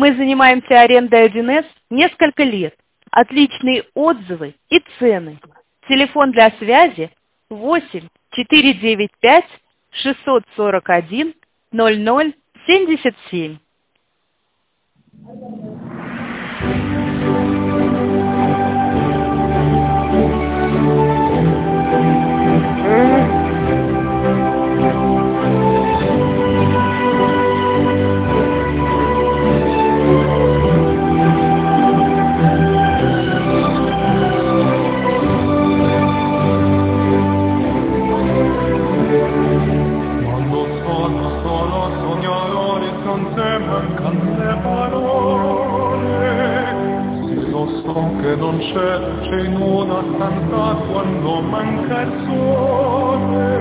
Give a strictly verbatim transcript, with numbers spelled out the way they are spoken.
Мы занимаемся арендой один эс несколько лет. Отличные отзывы и цены. Телефон для связи восемь четыре девять пять шестьсот сорок один ноль ноль семьдесят семь. Che non c'è, c'è in una stanza quando manca il sole.